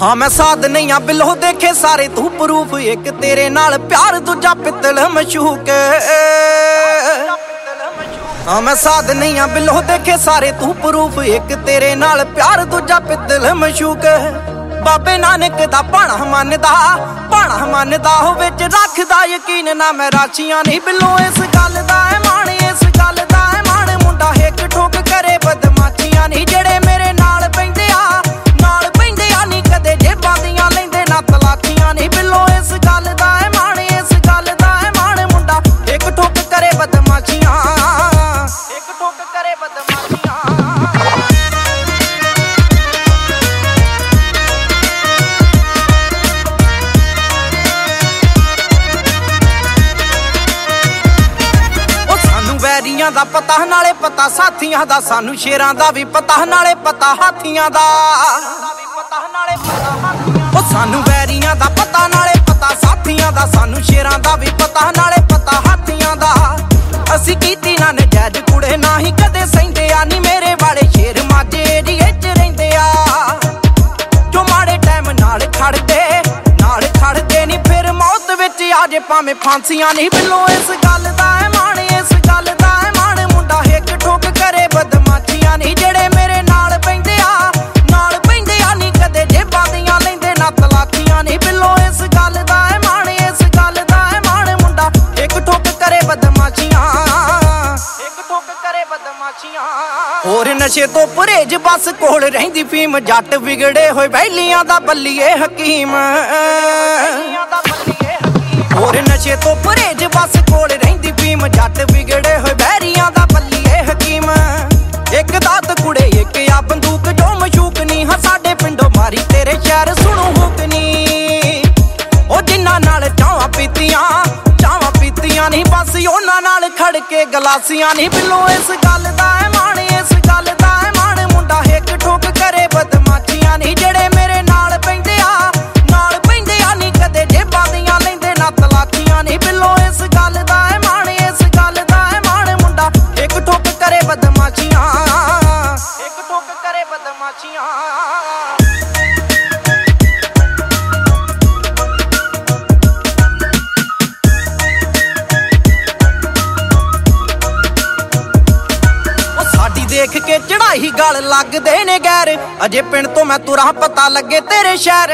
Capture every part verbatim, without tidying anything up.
हाँ मैं साध नहीं आ बिलो देखे सारे तू प्रूफ, एक तेरे नाल प्यार दूजा पित्तल मशूक। हाँ मैं साध नहीं आ बिलो देखे सारे तू प्रूफ, एक तेरे नाल प्यार दूजा पित्तल मशूक। बाबे नानक दा भाणा मनदा भाणा मनदा हो विच रखदा यकीन ना मैं राचियां नहीं बिलो इस गल दा है मान, इस गल दा है मान। मुंडा हिक ठोक करे बदमाशियां नहीं जेड़े मेरे नाल पैंदे आ नाल पैंदे आ नहीं कदे जेबां दियां लैंदे ना तलाशियां नहीं बिलो इस गल दा है मान, इस गल दा है मान। मुंडा हिक ठोक करे बदमाशियां, हिक ठोक करे बदमाशियां। वैरियां दा पता नाले पता साथियां दा, सानू शेरां दा भी पता नाले पता हाथियां दा। ओ सानू वैरियां दा पता नाले पता साथियां दा, सानू शेरां दा भी पता नाले पता हाथियां दा। असी कीती ना नजैज कुड़े ना ही कदे सहिंदे आ नी मेरे वाले शेर माजे एरिए च रहिंदे आ। जो माड़े टाइम नाल खड़दे नाल खड़दे नी फिर मौत विच आ जे भावें फांसियां नहीं बिलो इस गल दा है मान, इस गल दा है मान। मुंडा हिक ठोक करे बदमाशियां नहीं जेड़े मेरे नाल पैंदे आ नाल पैंदे आ नहीं कदे जेबां दियां लैंदे ना तलाशियां नहीं बिलो इस गल दा है मान, इस गल दा है मान। मुंडा हिक ठोक करे बदमाशियां, हिक ठोक करे बदमाशियां। होर नशे तो परहेज बस कोल रहिंदी फीम, जट विगड़े होए बैलियां दा बल्लीए हकीम। होर नशे तो परहेज बस कोल रहिंदी फीम, जट विगड़े होए बैरियां दा बल्लीए हकीम। एक दात कुड़े एक आ बंदूक जो मशूक नी, हाँ साडे पिंडों मारी तेरे शहर सुणू हुक नी। ओ जिन्ना नाल चावां पीतियां चावां पीतियां नहीं बस उन्हां नाल खड़ के गलासियां नहीं बिलो इस गल दा है मान, इस गल दा है मान। मुंडा हिक ठोक करे बदमाशियां नहीं जेड़े मेरे नाल पैंदे आ नाल पैंदे आ नहीं कदे जेबां दियां लैंदे ना तलाशियां नहीं बिलो इस गल दा है मान, इस गल दा है मान। मुंडा हिक ठोक करे बदमाशियां, हिक ठोक करे बदमाशियां। देख के चढ़ाई गल लगदे ने गैर, अजे पिंड तो मैं तुरा पता लगे तेरे शहर।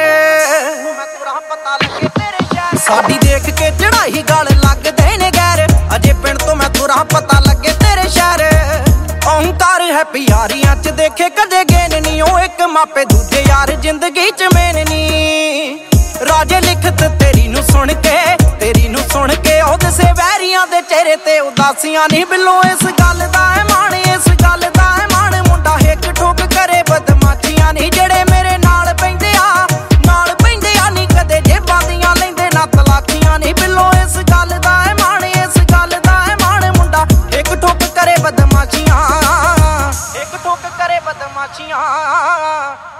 साडी देख के चढ़ाई गल लगदे ने गैर, अजे पिंड तो मैं तुरा पता लगे तेरे शहर। अहंकार है प्यारियां च देखे कदे गेन नी, ओ एक मापे दूजे यार जिंदगी च मेन नी। राजे लिखत तेरी नू सुन के तेरी नू सुन के ओ दसे वैरियां दे चेहरे ते उदासियां नहीं बिलो इस गल दा है मान, इस गल दा है मान। मुंडा हिक ठोक करे बदमाशियां नहीं जेड़े मेरे नाल पैंदे आ नाल पैंदे आ नहीं कदे जेबां दियां लैंदे ना तलाशियां नहीं बिलो इस गल दा है मान, इस गल दा है मान। मुंडा हिक ठोक करे बदमाशियां, हिक ठोक करे बदमाशियां।